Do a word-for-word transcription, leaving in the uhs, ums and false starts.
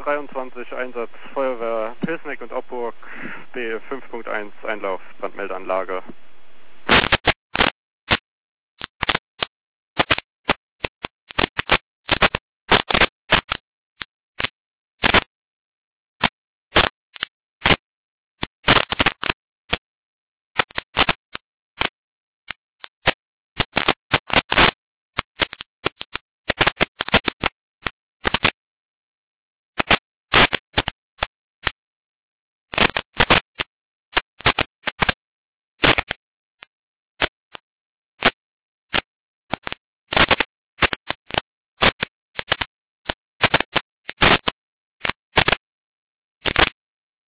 dreiundzwanzig, Einsatz Feuerwehr Pilsneck und Opburg, B fünf Punkt eins, Einlauf, Brandmeldeanlage.